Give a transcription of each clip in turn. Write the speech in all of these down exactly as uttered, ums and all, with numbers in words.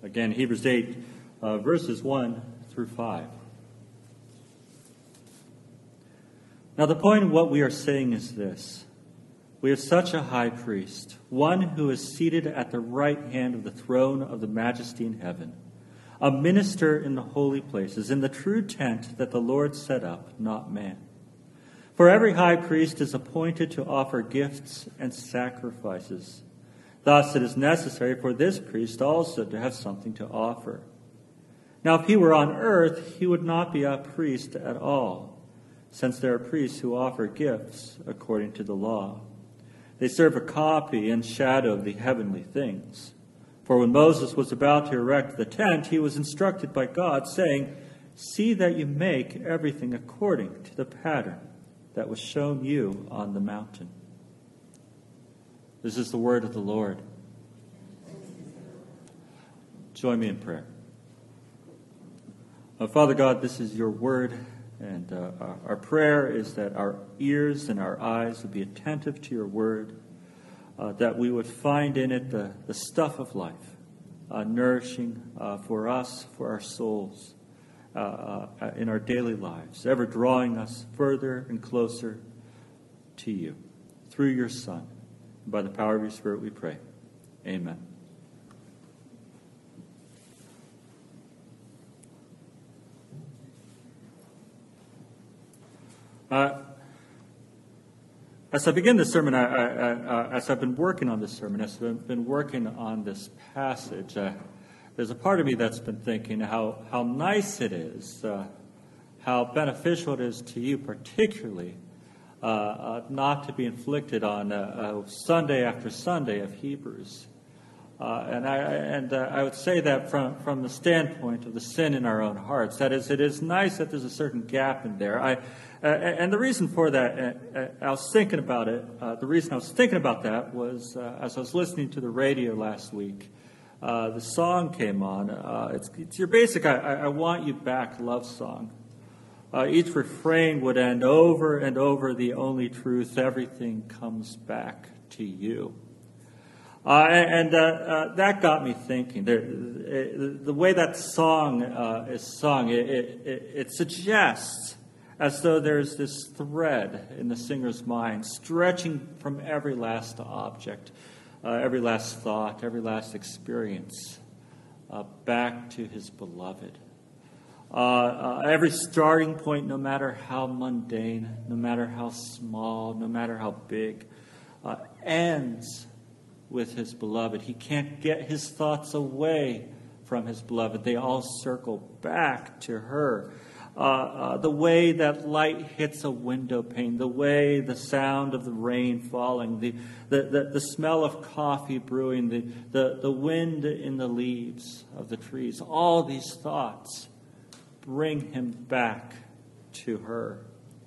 Again, Hebrews eight, uh, verses one through five. Now, the point of what we are saying is this. We have such a high priest, one who is seated at the right hand of the throne of the majesty in heaven, a minister in the holy places, in the true tent that the Lord set up, not man. For every high priest is appointed to offer gifts and sacrifices. Thus it is necessary for this priest also to have something to offer. Now, if he were on earth, he would not be a priest at all, since there are priests who offer gifts according to the law. They serve a copy and shadow of the heavenly things. For when Moses was about to erect the tent, he was instructed by God, saying, "See that you make everything according to the pattern that was shown you on the mountain." This is the word of the Lord. Join me in prayer. Oh, Father God, this is your word, and uh, our prayer is that our ears and our eyes would be attentive to your word, uh, that we would find in it the, the stuff of life, uh, nourishing uh, for us, for our souls, uh, uh, in our daily lives, ever drawing us further and closer to you. Through your Son, and by the power of your Spirit we pray. Amen. Uh, as I begin this sermon, I, I, I, uh, as I've been working on this sermon, as I've been working on this passage, uh, there's a part of me that's been thinking how, how nice it is, uh, how beneficial it is to you particularly, uh, uh, not to be inflicted on uh, uh, Sunday after Sunday of Hebrews. Uh, and I and uh, I would say that from, from the standpoint of the sin in our own hearts. That is, it is nice that there's a certain gap in there. I uh, and the reason for that, uh, I was thinking about it. Uh, the reason I was thinking about that was uh, as I was listening to the radio last week. Uh, the song came on. Uh, it's, it's your basic I, I want you back love song. Uh, each refrain would end over and over, the only truth, everything comes back to you. Uh, and uh, uh, that got me thinking. There, it, the way that song uh, is sung, it, it, it suggests as though there's this thread in the singer's mind stretching from every last object, uh, every last thought, every last experience, uh, back to his beloved. Uh, uh, every starting point, no matter how mundane, no matter how small, no matter how big, uh, ends with his beloved. He can't get his thoughts away from his beloved. They all circle back to her. Uh, uh, the way that light hits a window pane, the way the sound of the rain falling, the the, the, the smell of coffee brewing, the, the, the wind in the leaves of the trees, all these thoughts bring him back to her.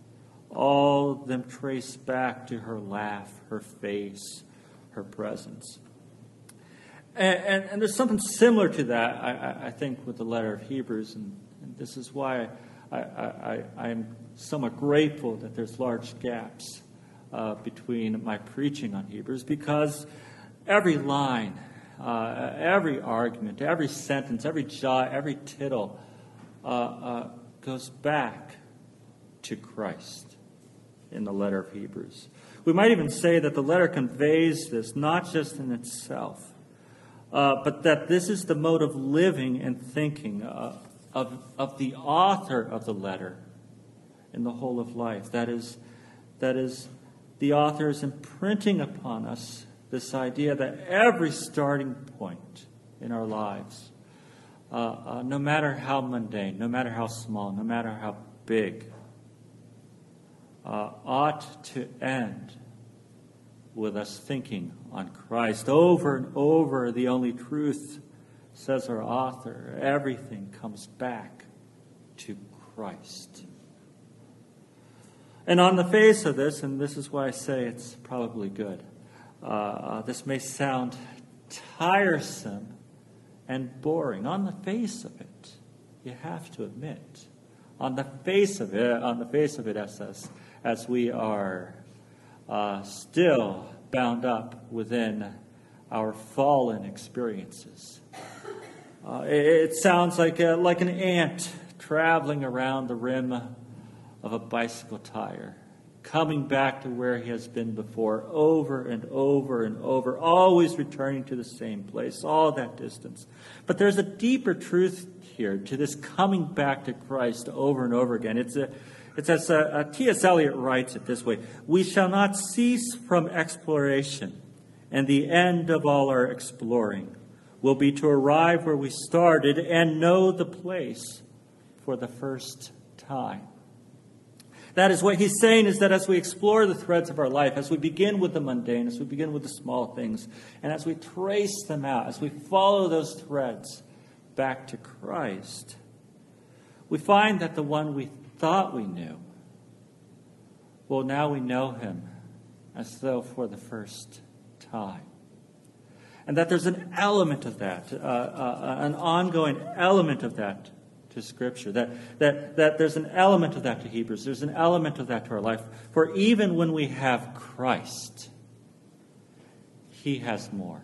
All of them trace back to her laugh, her face, her presence. And, and, and there's something similar to that, I, I think, with the letter of Hebrews. And, and this is why I, I, I am somewhat grateful that there's large gaps uh, between my preaching on Hebrews, because every line, uh, every argument, every sentence, every jot, every tittle uh, uh, goes back to Christ in the letter of Hebrews. We might even say that the letter conveys this, not just in itself, uh, but that this is the mode of living and thinking uh, of, of the author of the letter in the whole of life. That is, that is, the author is imprinting upon us this idea that every starting point in our lives, uh, uh, no matter how mundane, no matter how small, no matter how big, Uh, ought to end with us thinking on Christ. Over and over, the only truth, says our author, everything comes back to Christ. And on the face of this, and this is why I say it's probably good, uh, uh, this may sound tiresome and boring. On the face of it, you have to admit, on the face of it, on the face of it, as as, as we are uh, still bound up within our fallen experiences, Uh, it, it sounds like a, like an ant traveling around the rim of a bicycle tire, coming back to where he has been before, over and over and over, always returning to the same place, all that distance. But there's a deeper truth here to this coming back to Christ over and over again. It's a, it's as uh, uh, T S Eliot writes it this way: "We shall not cease from exploration, and the end of all our exploring will be to arrive where we started and know the place for the first time." That is what he's saying, is that as we explore the threads of our life, as we begin with the mundane, as we begin with the small things, and as we trace them out, as we follow those threads back to Christ, we find that the one we thought we knew, well, now we know him as though for the first time. And that there's an element of that, uh, uh, an ongoing element of that to Scripture, that, that, that there's an element of that to Hebrews, there's an element of that to our life. For even when we have Christ, he has more.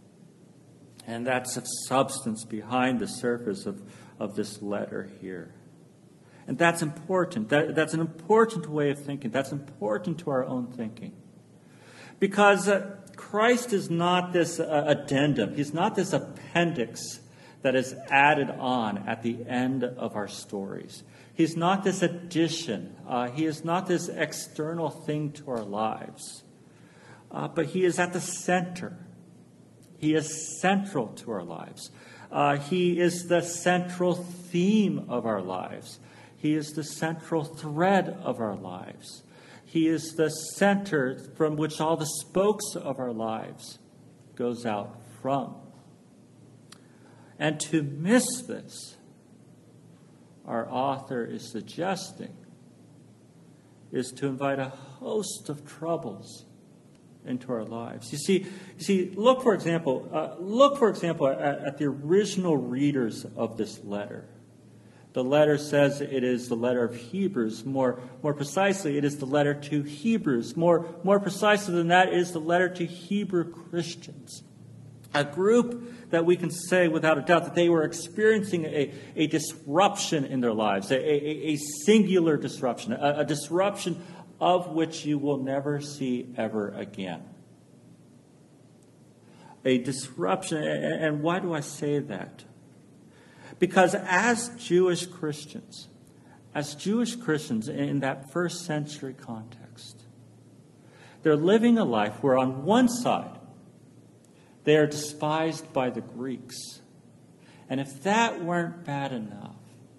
And that's the substance behind the surface of, of this letter here. And that's important. That, that's an important way of thinking. That's important to our own thinking. Because uh, Christ is not this uh, addendum. He's not this appendix that is added on at the end of our stories. He's not this addition. Uh, he is not this external thing to our lives. Uh, but he is at the center. He is central to our lives. Uh, he is the central theme of our lives. He is the central thread of our lives. He is the center from which all the spokes of our lives goes out from. And to miss this, our author is suggesting, is to invite a host of troubles into our lives. You see, you see. Look for example. Uh, look for example at, at the original readers of this letter. The letter says it is the letter of Hebrews. More, more precisely, it is the letter to Hebrews. More, more precisely than that, it is the letter to Hebrew Christians. A group that we can say without a doubt that they were experiencing a, a disruption in their lives, a, a, a singular disruption, a, a disruption of which you will never see ever again. A disruption, and why do I say that? Because as Jewish Christians, as Jewish Christians in that first century context, they're living a life where on one side, they are despised by the Greeks. And if that weren't bad enough,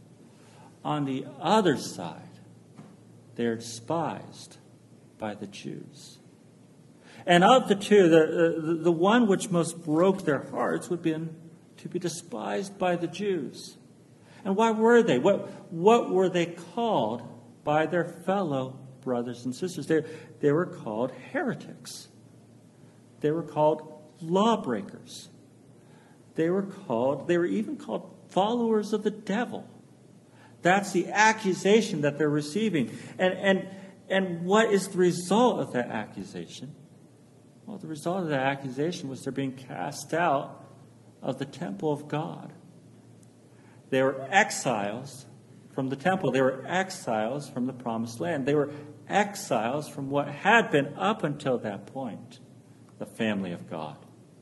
on the other side, they are despised by the Jews. And of the two, the, the, the one which most broke their hearts would be to be despised by the Jews. And why were they? What, what were they called by their fellow brothers and sisters? They, they were called heretics. They were called lawbreakers. They were called, they were even called followers of the devil. That's the accusation that they're receiving. And, and, and what is the result of that accusation? Well, the result of that accusation was they're being cast out of the temple of God. They were exiles from the temple. They were exiles from the promised land. They were exiles from what had been, up until that point, the family of God.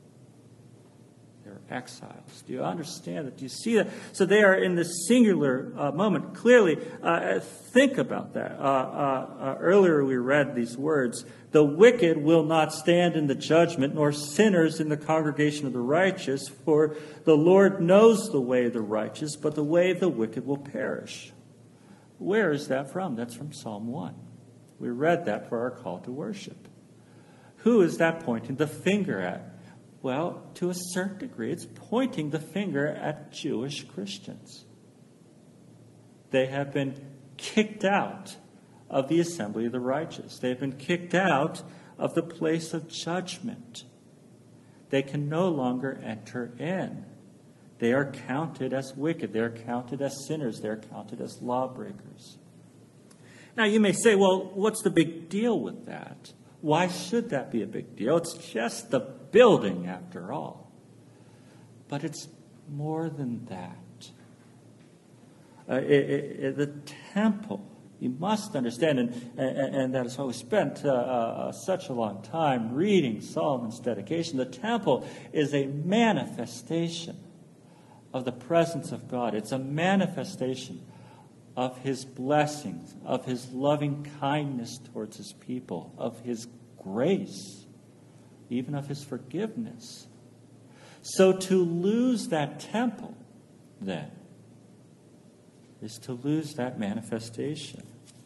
They were exiles. Do you understand that? Do you see that? So they are in this singular uh, moment. Clearly, uh, think about that. Uh, uh, uh, earlier we read these words: "The wicked will not stand in the judgment, nor sinners in the congregation of the righteous, for the Lord knows the way of the righteous, but the way of the wicked will perish." Where is that from? That's from Psalm one. We read that for our call to worship. Who is that pointing the finger at? Well, to a certain degree, it's pointing the finger at Jewish Christians. They have been kicked out of the assembly of the righteous. They have been kicked out of the place of judgment. They can no longer enter in. They are counted as wicked. They are counted as sinners. They are counted as lawbreakers. Now, you may say, well, what's the big deal with that? Why should that be a big deal? It's just the building, after all. But it's more than that. Uh, it, it, the temple, you must understand, and, and, and that is why we spent uh, uh, such a long time reading Solomon's dedication. The temple is a manifestation of the presence of God. It's a manifestation of his blessings, of his loving kindness towards his people, of his grace, even of his forgiveness. So to lose that temple, then, is to lose that manifestation.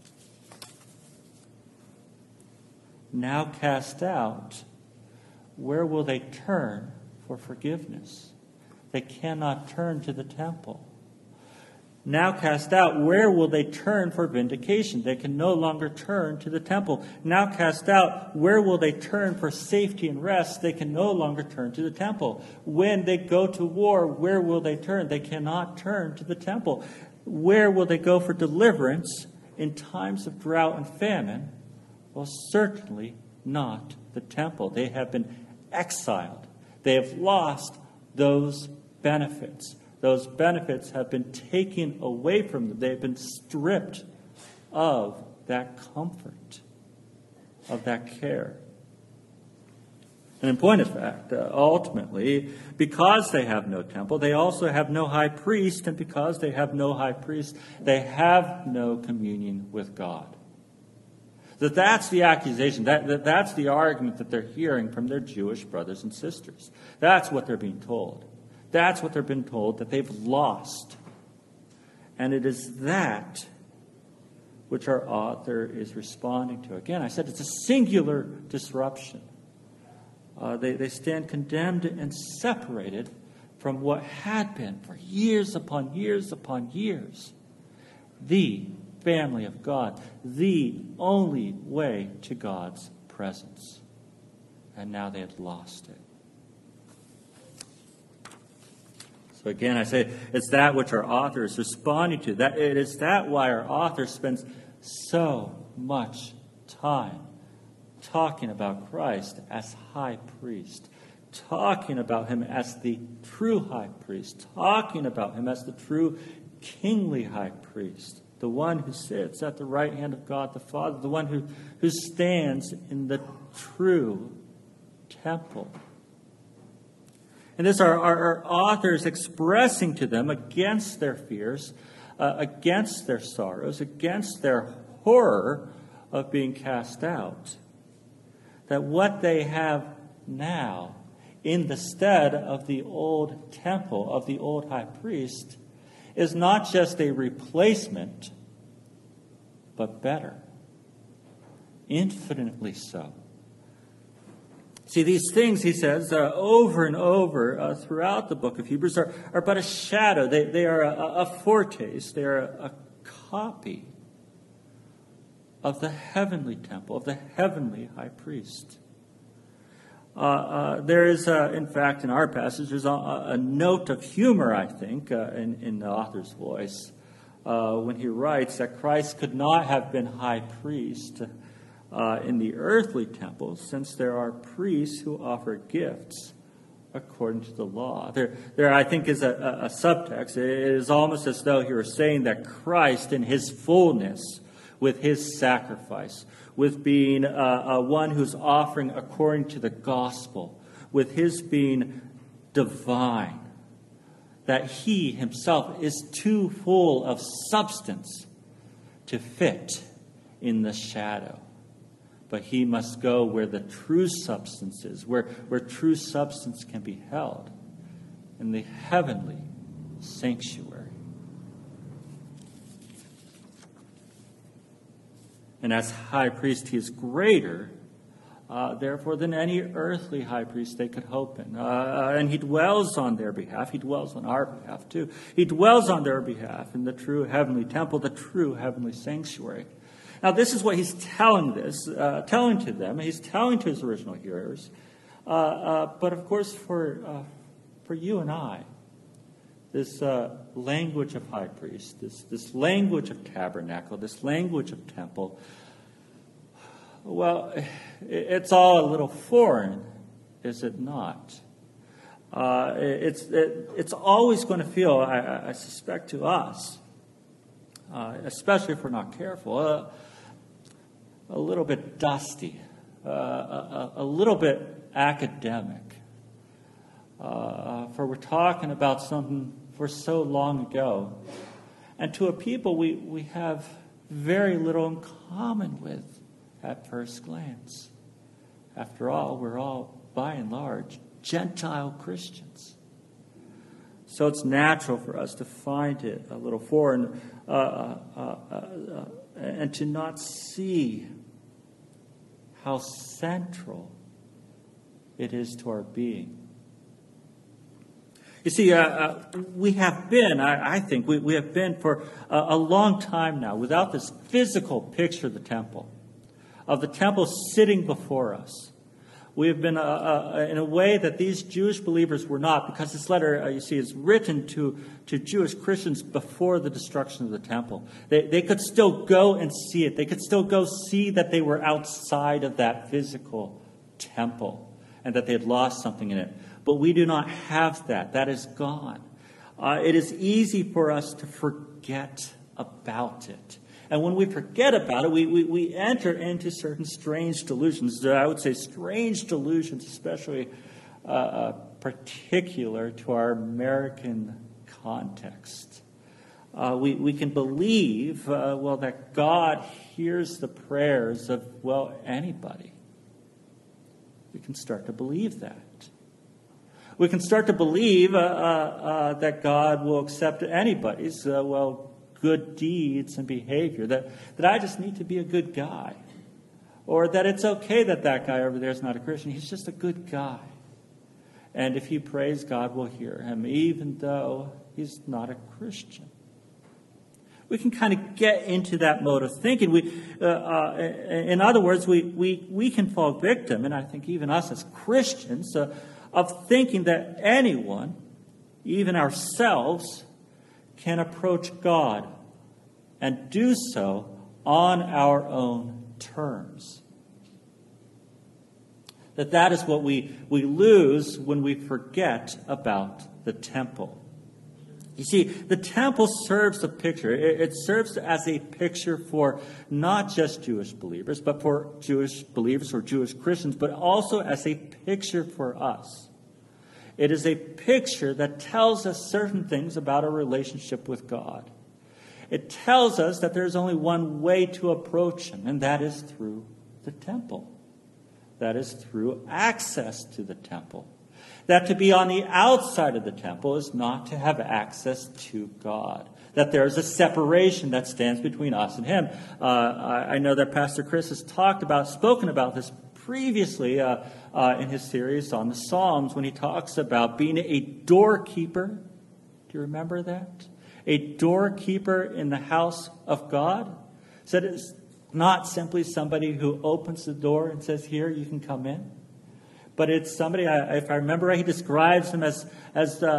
Now cast out, where will they turn for forgiveness? They cannot turn to the temple. Now cast out, where will they turn for vindication? They can no longer turn to the temple. Now cast out, where will they turn for safety and rest? They can no longer turn to the temple. When they go to war, where will they turn? They cannot turn to the temple. Where will they go for deliverance in times of drought and famine? Well, certainly not the temple. They have been exiled. They have lost those benefits. Those benefits have been taken away from them. They have been stripped of that comfort, of that care. And in point of fact, uh, ultimately, because they have no temple, they also have no high priest, and because they have no high priest, they have no communion with God. That that's the accusation, that, that that's the argument that they're hearing from their Jewish brothers and sisters. That's what they're being told. That's what they're being told, that they've lost. And it is that which our author is responding to. Again, I said it's a singular disruption. Uh, they, they stand condemned and separated from what had been for years upon years upon years the family of God, the only way to God's presence. And now they had lost it. So again, I say it's that which our author is responding to. That it is that why our author spends so much time talking about Christ as high priest, talking about him as the true high priest, talking about him as the true kingly high priest, the one who sits at the right hand of God the Father, the one who, who stands in the true temple. And this our, our, our author is expressing to them against their fears, uh, against their sorrows, against their horror of being cast out, that what they have now in the stead of the old temple, of the old high priest, is not just a replacement, but better. Infinitely so. See, these things, he says, uh, over and over uh, throughout the book of Hebrews are, are but a shadow. They, they are a, a foretaste. They are a, a copy of the heavenly temple, of the heavenly high priest. Uh, uh, there is, uh, in fact, in our passage, there's a, a note of humor, I think, uh, in, in the author's voice, uh, when he writes that Christ could not have been high priest uh, in the earthly temple, since there are priests who offer gifts according to the law. There, there I think, is a, a, a subtext. It is almost as though he were saying that Christ, in his fullness, with his sacrifice, with being uh, uh, one who's offering according to the gospel, with his being divine, that he himself is too full of substance to fit in the shadow. But he must go where the true substance is, where, where true substance can be held, in the heavenly sanctuary. And as high priest, he is greater, uh, therefore, than any earthly high priest they could hope in. Uh, and he dwells on their behalf. He dwells on our behalf, too. He dwells on their behalf in the true heavenly temple, the true heavenly sanctuary. Now, this is what he's telling this, uh, telling to them. He's telling to his original hearers. Uh, uh, but, of course, for uh, for you and I, this uh, language of high priest, this, this language of tabernacle, this language of temple, well, it's all a little foreign, is it not? Uh, Uh, it's it, it's always going to feel, I, I suspect, to us, uh, especially if we're not careful, uh, a little bit dusty, uh, a, a little bit academic. Uh, for we're talking about something for so long ago, and to a people we, we have very little in common with at first glance. After all, we're all, by and large, Gentile Christians. So it's natural for us to find it a little foreign uh, uh, uh, uh, and to not see how central it is to our being. You see, uh, uh, we have been, I, I think, we, we have been for a, a long time now without this physical picture of the temple, of the temple sitting before us. We have been uh, uh, in a way that these Jewish believers were not, because this letter, uh, you see, is written to, to Jewish Christians before the destruction of the temple. They, they could still go and see it. They could still go see that they were outside of that physical temple and that they had lost something in it. But we do not have that. That is gone. Uh, it is easy for us to forget about it. And when we forget about it, we, we, we enter into certain strange delusions. I would say strange delusions, especially uh, uh, particular to our American context. Uh, we, we can believe, uh, well, that God hears the prayers of, well, anybody. We can start to believe that. We can start to believe uh, uh, uh, that God will accept anybody's, uh, well, good deeds and behavior, that, that I just need to be a good guy, or that it's okay that that guy over there is not a Christian. He's just a good guy. And if he prays, God will hear him, even though he's not a Christian. We can kind of get into that mode of thinking. We, uh, uh, in other words, we, we, we can fall victim, and I think even us as Christians, uh, of thinking that anyone, even ourselves, can approach God and do so on our own terms. That that is what we, we lose when we forget about the temple. You see, the temple serves a picture. It, it serves as a picture for not just Jewish believers, but for Jewish believers or Jewish Christians, but also as a picture for us. It is a picture that tells us certain things about our relationship with God. It tells us that there's only one way to approach Him, and that is through the temple. That is through access to the temple. That to be on the outside of the temple is not to have access to God. That there is a separation that stands between us and Him. Uh, I know that Pastor Chris has talked about, spoken about this previously uh, uh, in his series on the Psalms when he talks about being a doorkeeper. Do you remember that? A doorkeeper in the house of God. Said it's not simply somebody who opens the door and says, "Here, you can come in." But it's somebody, if I remember right, he describes him as, as a, a,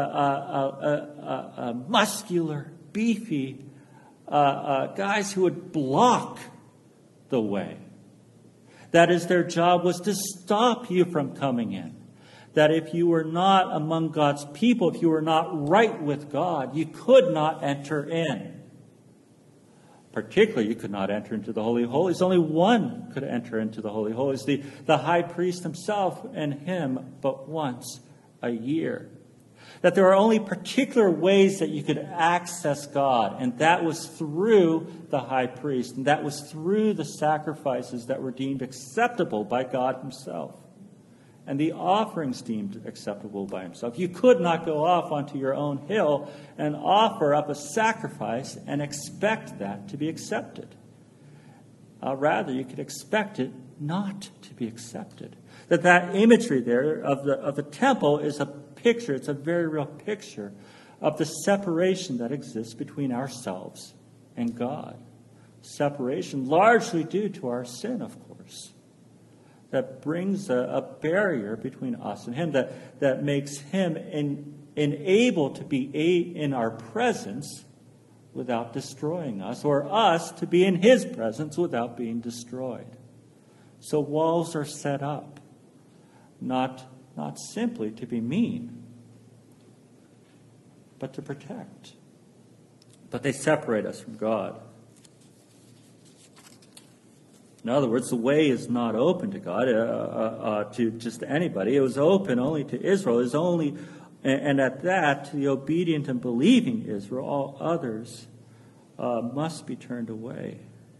a, a, a muscular, beefy uh, uh, guys who would block the way. That is, their job was to stop you from coming in. That if you were not among God's people, if you were not right with God, you could not enter in. Particularly, you could not enter into the Holy of Holies. Only one could enter into the Holy of Holies, the, the high priest himself, and him but once a year. That there are only particular ways that you could access God, and that was through the high priest, and that was through the sacrifices that were deemed acceptable by God Himself, and the offerings deemed acceptable by Himself. You could not go off onto your own hill and offer up a sacrifice and expect that to be accepted. Uh, rather, you could expect it not to be accepted. That that imagery there of the of the temple is a picture, it's a very real picture of the separation that exists between ourselves and God. Separation largely due to our sin, of course. That brings a, a barrier between us and Him, that, that makes Him in, unable to be a, in our presence without destroying us, or us to be in His presence without being destroyed. So walls are set up, not, not simply to be mean, but to protect. But they separate us from God. In other words, the way is not open to God, uh, uh, uh, to just anybody. It was open only to Israel. It was only, and, and at that, to the obedient and believing Israel. All others uh, must be turned away.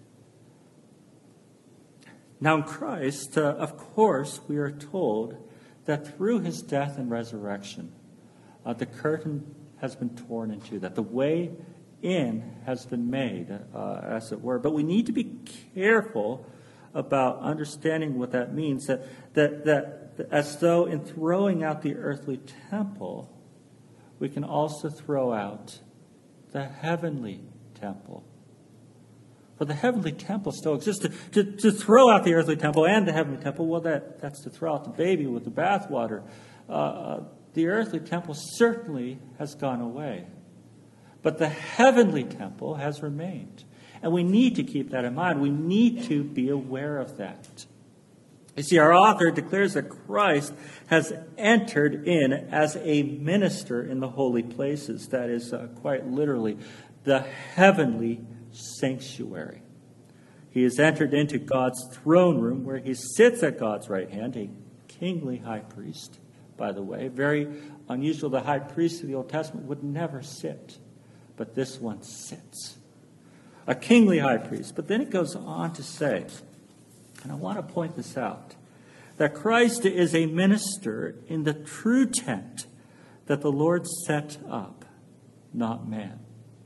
Now in Christ, uh, of course, we are told that through his death and resurrection, uh, the curtain has been torn in two, that the way in has been made, uh, as it were. But we need to be careful about understanding what that means, that, that, that as though in throwing out the earthly temple, we can also throw out the heavenly temple. For the heavenly temple still exists. To, to, to throw out the earthly temple and the heavenly temple, well, that, that's to throw out the baby with the bathwater. Uh, the earthly temple certainly has gone away. But the heavenly temple has remained. And we need to keep that in mind. We need to be aware of that. You see, our author declares that Christ has entered in as a minister in the holy places. That is, uh, quite literally, the heavenly sanctuary. He has entered into God's throne room where he sits at God's right hand, a kingly high priest, by the way. Very unusual. The high priest of the Old Testament would never sit, but this one sits. A kingly high priest. But then it goes on to say, and I want to point this out, that Christ is a minister in the true tent that the Lord set up, not man.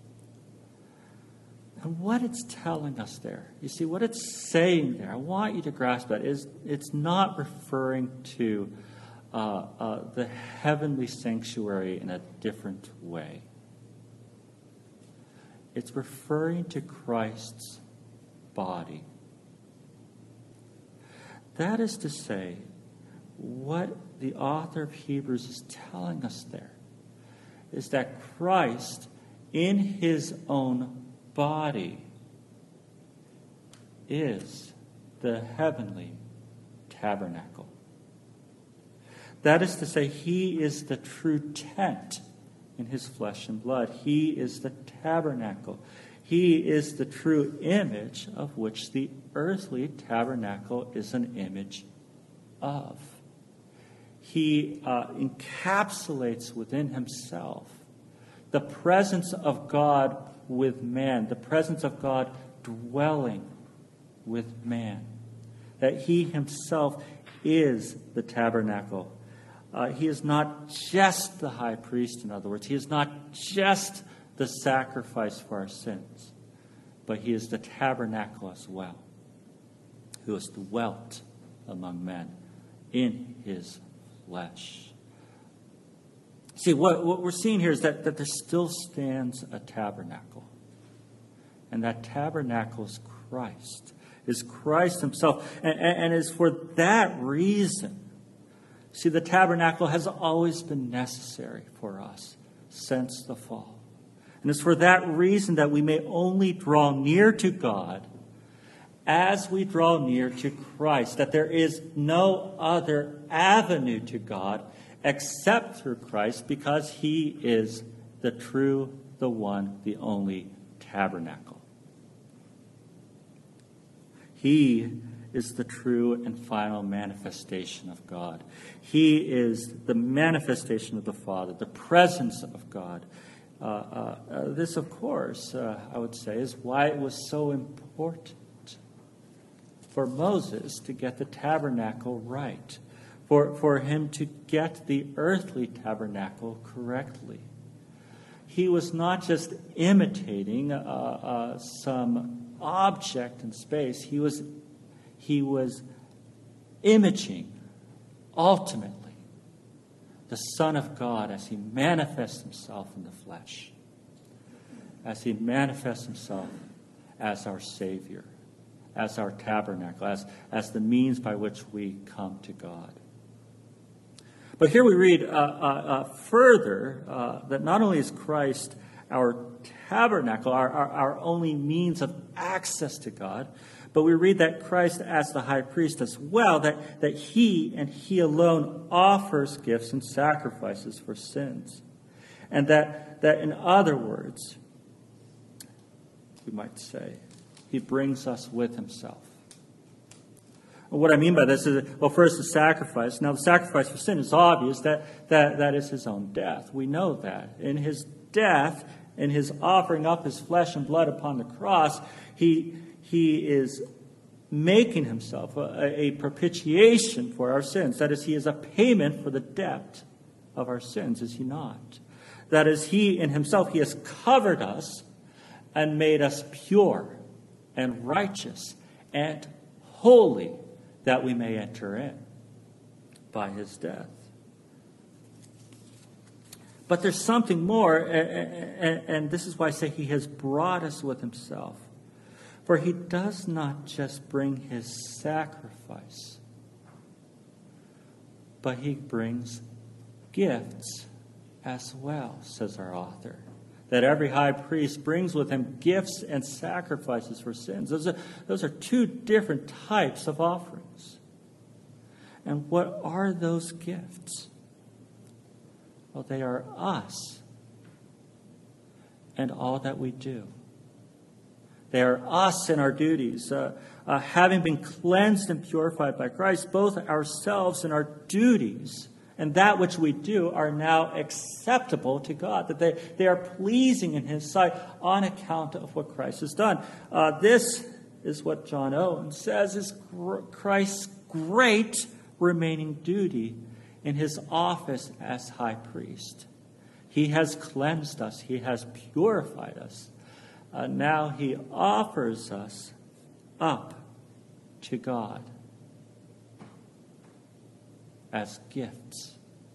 And what it's telling us there, you see, what it's saying there, I want you to grasp that, is it's not referring to uh, uh, the heavenly sanctuary in a different way. It's referring to Christ's body. That is to say, what the author of Hebrews is telling us there is that Christ, in his own body, is the heavenly tabernacle. That is to say, he is the true tent in his flesh and blood. He is the tabernacle. He is the true image of which the earthly tabernacle is an image of. He uh, encapsulates within himself the presence of God with man, the presence of God dwelling with man. That he himself is the tabernacle. Uh, he is not just the high priest, in other words. He is not just the sacrifice for our sins, but he is the tabernacle as well, who has dwelt among men in his flesh. See, what, what we're seeing here is that, that there still stands a tabernacle. And that tabernacle is Christ, is Christ himself. And, and, and is for that reason. See, the tabernacle has always been necessary for us since the fall. And it's for that reason that we may only draw near to God as we draw near to Christ. That there is no other avenue to God except through Christ, because he is the true, the one, the only tabernacle. He is the true and final manifestation of God. He is the manifestation of the Father, the presence of God. Uh, uh, uh, this, of course, uh, I would say, is why it was so important for Moses to get the tabernacle right, for, for him to get the earthly tabernacle correctly. He was not just imitating uh, uh, some object in space. He was He was imaging, ultimately, the Son of God as he manifests himself in the flesh, as he manifests himself as our Savior, as our tabernacle, as, as the means by which we come to God. But here we read uh, uh, uh, further uh, that not only is Christ our tabernacle, our, our, our only means of access to God, but we read that Christ, as the high priest as well, that, that he and he alone offers gifts and sacrifices for sins. And that, that in other words, we might say, he brings us with himself. And what I mean by this is, well, first the sacrifice. Now, the sacrifice for sin is obvious. That, that, that is his own death. We know that. In his death, in his offering up his flesh and blood upon the cross, he, he is making himself a, a propitiation for our sins. That is, he is a payment for the debt of our sins, is he not? That is, he in himself, he has covered us and made us pure and righteous and holy, that we may enter in by his death. But there's something more, and this is why I say he has brought us with himself. For he does not just bring his sacrifice, but he brings gifts as well, says our author. That every high priest brings with him gifts and sacrifices for sins. Those are, those are two different types of offerings. And what are those gifts? Well, they are us and all that we do. They are us and our duties. Uh, uh, having been cleansed and purified by Christ, both ourselves and our duties and that which we do are now acceptable to God, that they, they are pleasing in his sight on account of what Christ has done. Uh, this is what John Owen says is Christ's great remaining duty in his office as high priest. He has cleansed us. He has purified us. Uh, now he offers us up to God as gifts.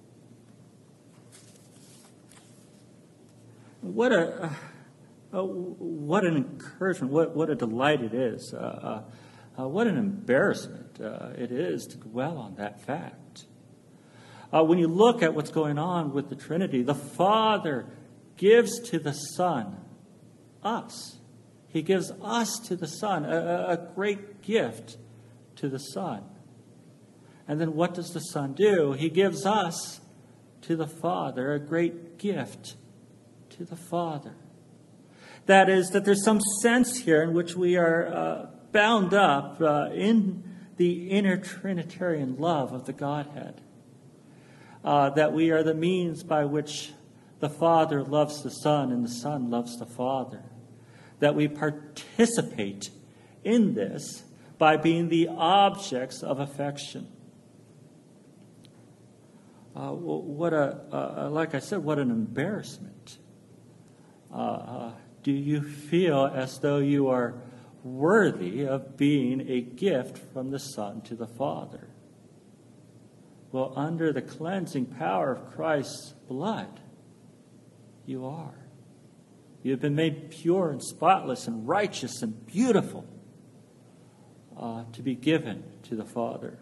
What a, uh, uh, what an encouragement! What what a delight it is! Uh, uh, uh, what an embarrassment uh, it is to dwell on that fact. Uh, when you look at what's going on with the Trinity, the Father gives to the Son us. He gives us to the Son, a, a great gift to the Son. And then what does the Son do? He gives us to the Father, a great gift to the Father. That is, that there's some sense here in which we are uh, bound up uh, in the inner Trinitarian love of the Godhead. Uh, that we are the means by which the Father loves the Son and the Son loves the Father. That we participate in this by being the objects of affection. Uh, what a, uh, like I said, what an embarrassment. Uh, uh, do you feel as though you are worthy of being a gift from the Son to the Father? Well, under the cleansing power of Christ's blood, you are. You have been made pure and spotless and righteous and beautiful uh, to be given to the Father.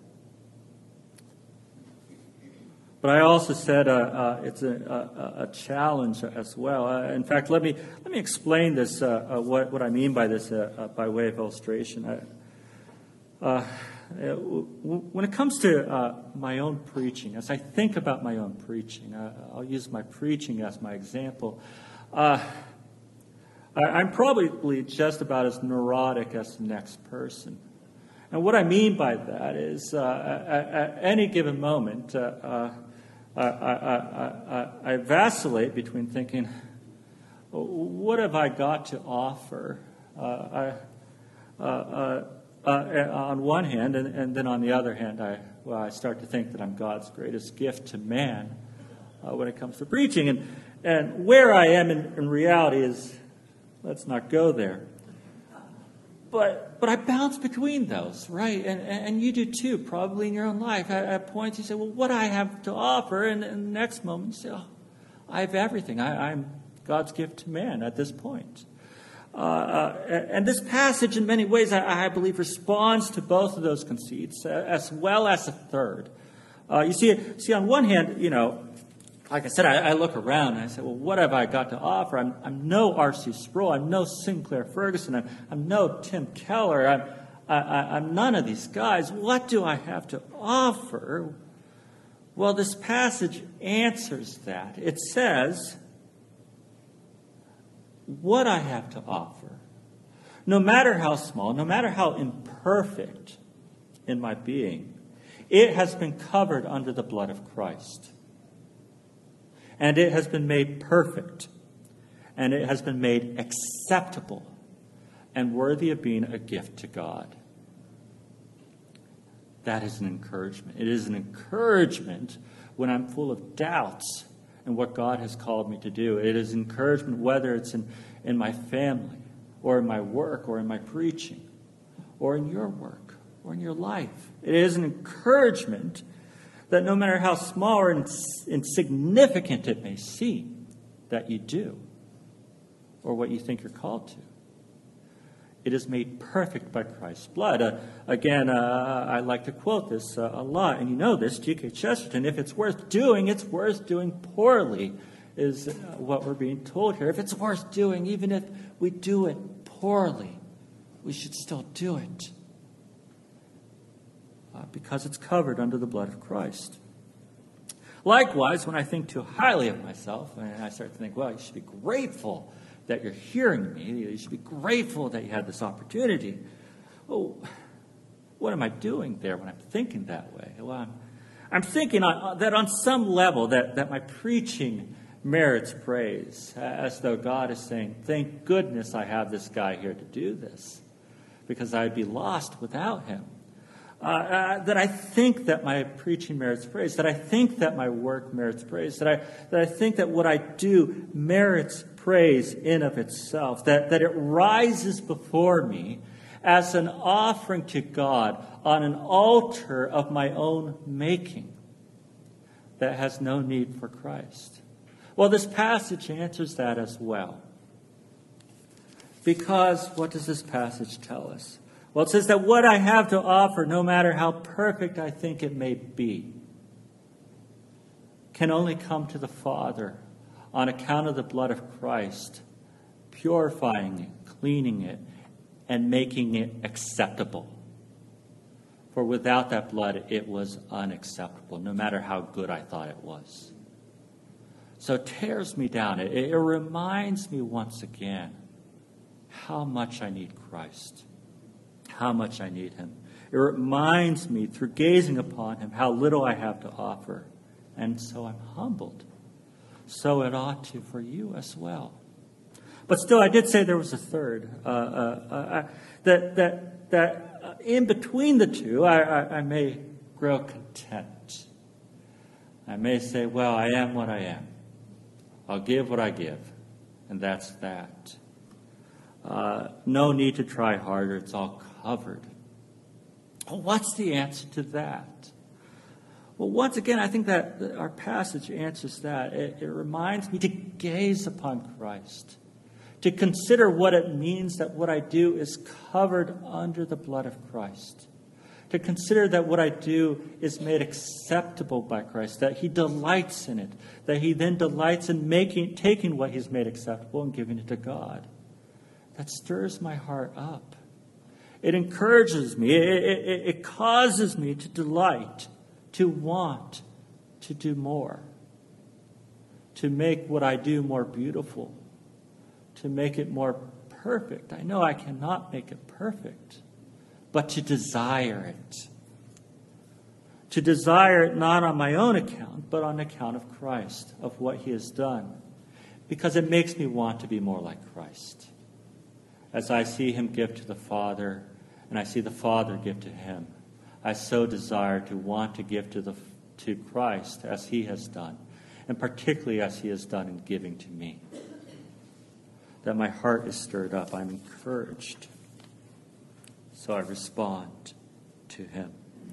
But I also said uh, uh, it's a, a, a challenge as well. Uh, in fact, let me let me explain this. Uh, uh, what what I mean by this uh, uh, by way of illustration. I, uh, when it comes to uh, my own preaching, as I think about my own preaching, uh, I'll use my preaching as my example. Uh, I, I'm probably just about as neurotic as the next person. And what I mean by that is, uh, at, at any given moment, uh, uh, I, I, I, I vacillate between thinking, what have I got to offer? Uh, I, uh, uh, uh, on one hand, and, and then on the other hand, I well, I start to think that I'm God's greatest gift to man uh, when it comes to preaching. And and where I am in, in reality is, let's not go there. But but I bounce between those, right? And and you do too, probably in your own life. At, at points you say, well, what do I have to offer? And, and the next moment you say, oh, I have everything. I, I'm God's gift to man at this point. Uh, uh, and this passage, in many ways, I, I believe, responds to both of those conceits, uh, as well as a third. Uh, you see, see, on one hand, you know, like I said, I, I look around and I say, well, what have I got to offer? I'm, I'm no R C Sproul. I'm no Sinclair Ferguson. I'm, I'm no Tim Keller. I'm, I, I, I'm none of these guys. What do I have to offer? Well, this passage answers that. It says, what I have to offer, no matter how small, no matter how imperfect in my being, it has been covered under the blood of Christ. And it has been made perfect. And it has been made acceptable and worthy of being a gift to God. That is an encouragement. It is an encouragement when I'm full of doubts in what God has called me to do. It is encouragement whether it's in, in my family, or in my work, or in my preaching, or in your work, or in your life. It is an encouragement that no matter how small or ins- insignificant it may seem that you do, or what you think you're called to, it is made perfect by Christ's blood. Uh, again, uh, I like to quote this uh, a lot, and you know this, G K Chesterton, if it's worth doing, it's worth doing poorly, is uh, what we're being told here. If it's worth doing, even if we do it poorly, we should still do it. Uh, because it's covered under the blood of Christ. Likewise, when I think too highly of myself, and I start to think, well, you should be grateful that you're hearing me. You should be grateful that you had this opportunity. Oh, what am I doing there when I'm thinking that way? Well, I'm, I'm thinking on, that on some level that, that my preaching merits praise, as though God is saying, thank goodness I have this guy here to do this, because I'd be lost without him. Uh, uh, that I think that my preaching merits praise, that I think that my work merits praise, that I that I think that what I do merits praise in of itself, that, that it rises before me as an offering to God on an altar of my own making that has no need for Christ. Well, this passage answers that as well. Because what does this passage tell us? Well, it says that what I have to offer, no matter how perfect I think it may be, can only come to the Father on account of the blood of Christ, purifying it, cleaning it, and making it acceptable. For without that blood, it was unacceptable, no matter how good I thought it was. So it tears me down. It, it reminds me once again how much I need Christ. How much I need him. It reminds me through gazing upon him how little I have to offer. And so I'm humbled. So it ought to for you as well. But still, I did say there was a third. Uh, uh, uh, that that that uh, in between the two, I, I, I may grow content. I may say, well, I am what I am. I'll give what I give. And that's that. Uh, no need to try harder. It's all covered. Well, what's the answer to that? Well, once again, I think that our passage answers that. It, it reminds me to gaze upon Christ, to consider what it means that what I do is covered under the blood of Christ, to consider that what I do is made acceptable by Christ, that he delights in it, that he then delights in making, taking what he's made acceptable and giving it to God. That stirs my heart up. It encourages me. It, it, it causes me to delight, to want to do more, to make what I do more beautiful, to make it more perfect. I know I cannot make it perfect, but to desire it. To desire it not on my own account, but on account of Christ, of what he has done, because it makes me want to be more like Christ. As I see him give to the Father, and I see the Father give to him, I so desire to want to give to the to Christ as he has done, and particularly as he has done in giving to me. That my heart is stirred up. I'm encouraged. So I respond to him.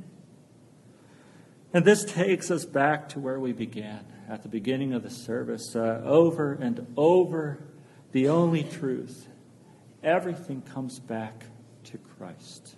And this takes us back to where we began, at the beginning of the service. Uh, over and over, the only truth. Everything comes back to Christ.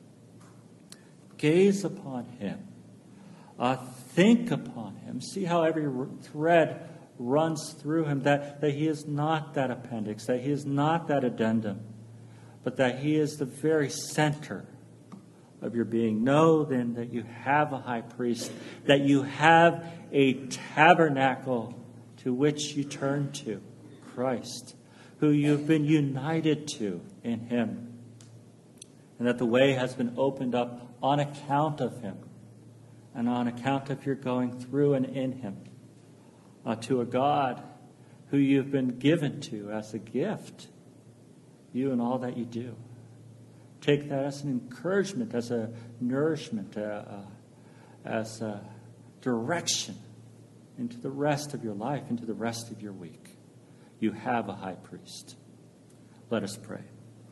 Gaze upon him. Uh, think upon him. See how every thread runs through him, that, that he is not that appendix, that he is not that addendum, but that he is the very center of your being. Know then that you have a high priest, that you have a tabernacle to which you turn to, Christ, who you've been united to in him, and that the way has been opened up on account of him and on account of your going through and in him uh, to a God who you've been given to as a gift, you and all that you do. Take that as an encouragement, as a nourishment, uh, uh, as a direction into the rest of your life, into the rest of your week. You have a high priest. Let us pray.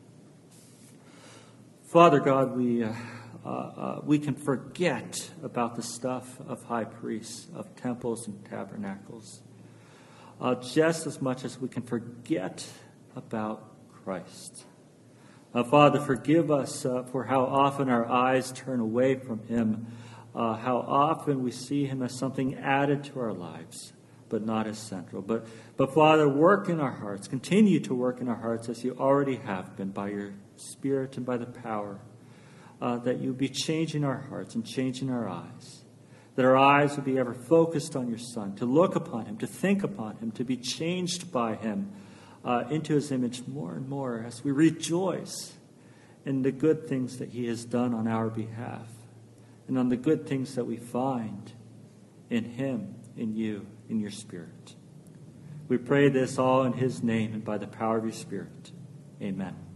Father God, we uh, uh, uh, we can forget about the stuff of high priests, of temples and tabernacles, uh, just as much as we can forget about Christ. Uh, Father, forgive us uh, for how often our eyes turn away from him, uh, how often we see him as something added to our lives, but not as central. But, but Father, work in our hearts. Continue to work in our hearts as you already have been by your Spirit and by the power, uh, that you be changing our hearts and changing our eyes, that our eyes would be ever focused on your Son, to look upon him, to think upon him, to be changed by him uh, into his image more and more as we rejoice in the good things that he has done on our behalf and on the good things that we find in him, in you, in your Spirit. We pray this all in his name and by the power of your Spirit. Amen.